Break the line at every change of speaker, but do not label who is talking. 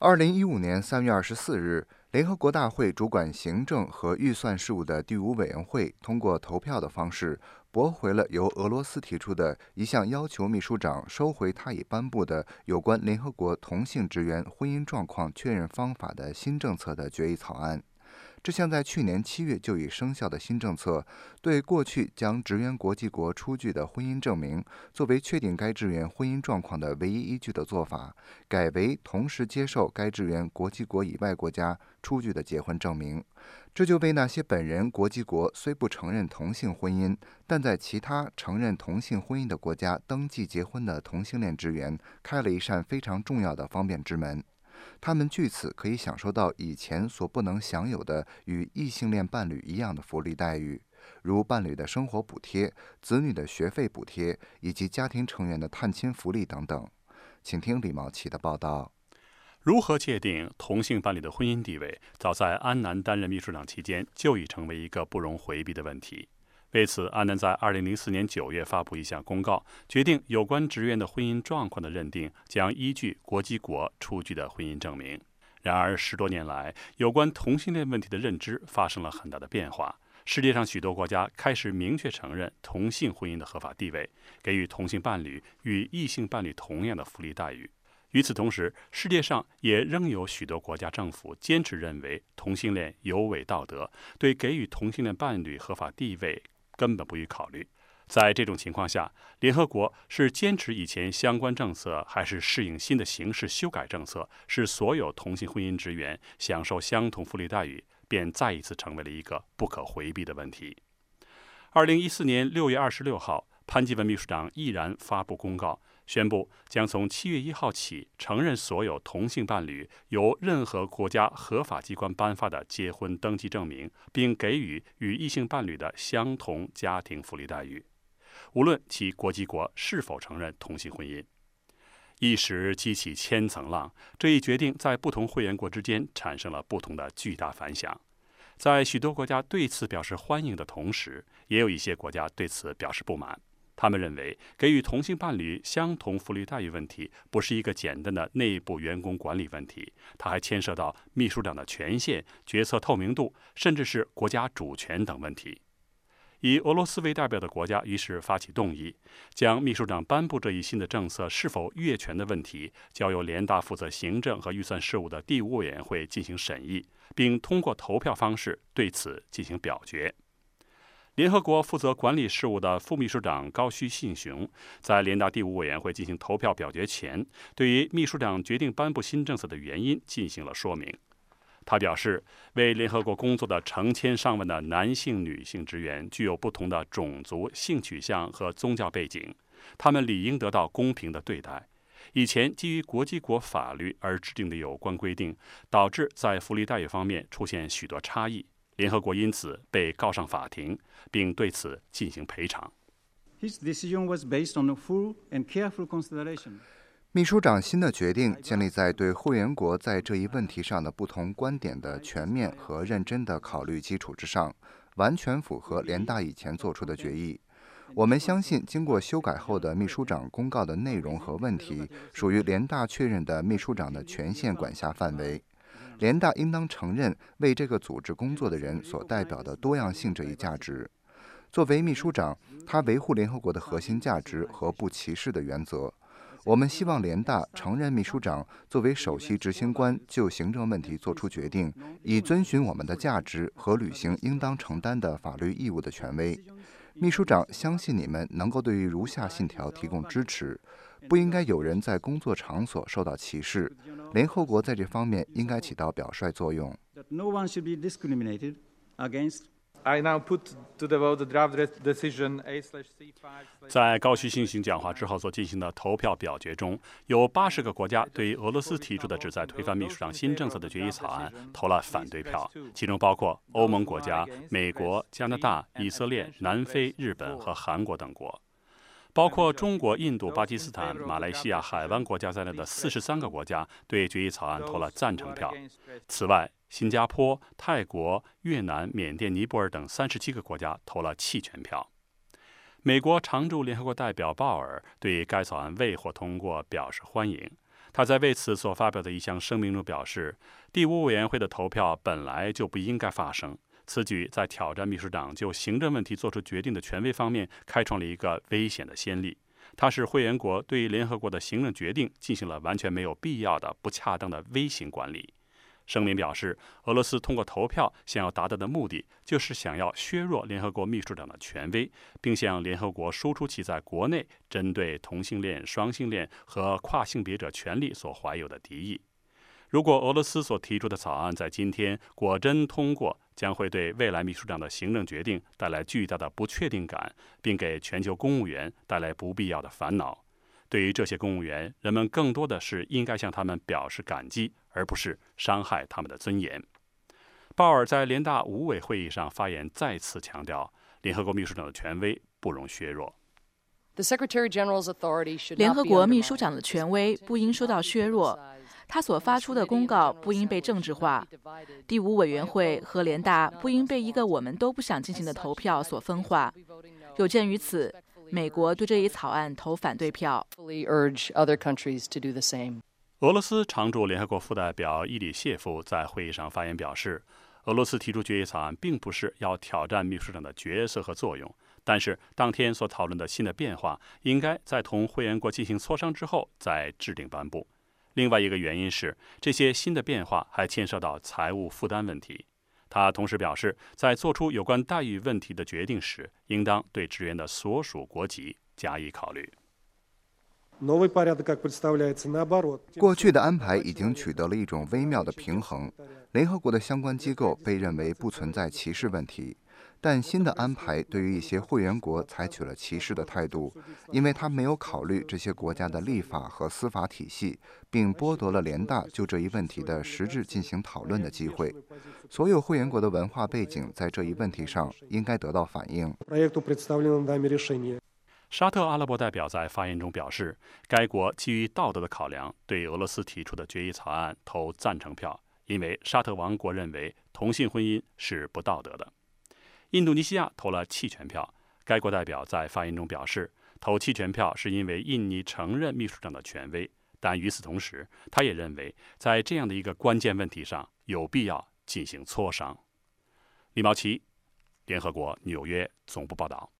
2015年3月24日，联合国大会主管行政和预算事务的第5委员会通过投票的方式，驳回了由俄罗斯提出的一项要求秘书长收回他已颁布的有关联合国同性职员婚姻状况确认方法的新政策的决议草案。这项在去年7月就已生效的新政策，对过去将职员国际国出具的婚姻证明作为确定该职员婚姻状况的唯一依据的做法，改为同时接受该职员国际国以外国家出具的结婚证明。这就为那些本人国际国虽不承认同性婚姻，但在其他承认同性婚姻的国家登记结婚的同性恋职员开了一扇非常重要的方便之门。他们据此可以享受到以前所不能享有的与异性恋伴侣一样的福利待遇，如伴侣的生活补贴、子女的学费补贴以及家庭成员的探亲福利等等。请听李茂奇的报道。
如何界定同性伴侣的婚姻地位，早在安南担任秘书长期间就已成为一个不容回避的问题。为此，安南在2004年9月发布一项公告，决定有关职员的婚姻状况的认定将依据国际国出具的婚姻证明。然而，10多年来，有关同性恋问题的认知发生了很大的变化。世界上许多国家开始明确承认同性婚姻的合法地位，给予同性伴侣与异性伴侣同样的福利待遇。与此同时，世界上也仍有许多国家政府坚持认为同性恋有违道德，对给予同性恋伴侣合法地位根本不予考虑。在这种情况下，联合国是坚持以前相关政策，还是适应新的形势修改政策，使所有同性婚姻职员享受相同福利待遇，便再一次成为了一个不可回避的问题。2014年6月26号，潘基文秘书长毅然发布公告，宣布将从7月1号起承认所有同性伴侣由任何国家合法机关颁发的结婚登记证明，并给予与异性伴侣的相同家庭福利待遇，无论其国际国是否承认同性婚姻。一时激起千层浪，这一决定在不同会员国之间产生了不同的巨大反响。在许多国家对此表示欢迎的同时，也有一些国家对此表示不满。他们认为，给予同性伴侣相同福利待遇问题不是一个简单的内部员工管理问题，它还牵涉到秘书长的权限、决策透明度，甚至是国家主权等问题。以俄罗斯为代表的国家于是发起动议，将秘书长颁布这一新的政策是否越权的问题交由联大负责行政和预算事务的第5委员会进行审议，并通过投票方式对此进行表决。联合国负责管理事务的副秘书长高须信雄在联大第5委员会进行投票表决前，对于秘书长决定颁布新政策的原因进行了说明。他表示，为联合国工作的成千上万的男性、女性职员具有不同的种族、性取向和宗教背景，他们理应得到公平的对待。以前基于国际国法律而制定的有关规定，导致在福利待遇方面出现许多差异。联合国因此被告上法庭，并对此进行赔偿。
秘书长新的决定建立在对会员国在这一问题上的不同观点的全面和认真的考虑基础之上，完全符合联大以前做出的决议。我们相信，经过修改后的秘书长公告的内容和问题，属于联大确认的秘书长的权限管辖范围。联大应当承认为这个组织工作的人所代表的多样性这一价值。作为秘书长，他维护联合国的核心价值和不歧视的原则。我们希望联大承认秘书长作为首席执行官就行政问题作出决定，以遵循我们的价值和履行应当承担的法律义务的权威。秘书长相信你们能够对于如下信条提供支持：不应该有人在工作场所受到歧视，联合国在这方面应该起到表率作用。
在高须信雄讲话之后所进行的投票表决中，有80个国家对于俄罗斯提出的旨在推翻秘书长新政策的决议草案投了反对票，其中包括欧盟国家、美国、加拿大、以色列、南非、日本和韩国等国。包括中国、印度、巴基斯坦、马来西亚、海湾国家在内的43个国家对决议草案投了赞成票。此外，新加坡、泰国、越南、缅甸、尼泊尔等37个国家投了弃权票。美国常驻联合国代表鲍尔对该草案未获通过表示欢迎。 他在为此所发表的一项声明中表示，第5委员会的投票本来就不应该发生，此举在挑战秘书长就行政问题做出决定的权威方面开创了一个危险的先例。它使会员国对于联合国的行政决定进行了完全没有必要的不恰当的微型管理。声明表示，俄罗斯通过投票想要达到的目的，就是想要削弱联合国秘书长的权威，并向联合国输出其在国内针对同性恋、双性恋和跨性别者权利所怀有的敌意。如果俄罗斯所提出的草案在今天果真通过，将会对未来秘书长的行政决定带来巨大的不确定感，并给全球公务员带来不必要的烦恼。对于这些公务员，人们更多的是应该向他们表示感激，而不是伤害他们的尊严。鲍尔在联大5委会议上发言，再次强调，联合国秘书长的权威不容削弱。
联合国秘书长的权威不应受到削弱，他所发出的公告不应被政治化，第5委员会和联大不应被一个我们都不想进行的投票所分化。有鉴于此，美国对这一草案投反对票。
俄罗斯常驻联合国副代表伊里谢夫在会议上发言表示，俄罗斯提出决议草案并不是要挑战秘书长的角色和作用，但是当天所讨论的新的变化应该在同会员国进行磋商之后再制定颁布。另外一个原因是，这些新的变化还牵涉到财务负担问题。他同时表示，在做出有关待遇问题的决定时，应当对职员的所属国籍加以考虑。
过去的安排已经取得了一种微妙的平衡，联合国的相关机构被认为不存在歧视问题，但新的安排对于一些会员国采取了歧视的态度，因为他没有考虑这些国家的立法和司法体系，并剥夺了联大就这一问题的实质进行讨论的机会。所有会员国的文化背景在这一问题上应该得到反映。
沙特阿拉伯代表在发言中表示，该国基于道德的考量，对俄罗斯提出的决议草案投赞成票，因为沙特王国认为同性婚姻是不道德的。印度尼西亚投了弃权票，该国代表在发言中表示，投弃权票是因为印尼承认秘书长的权威，但与此同时，他也认为在这样的一个关键问题上有必要进行磋商。李毛奇，联合国纽约总部报道。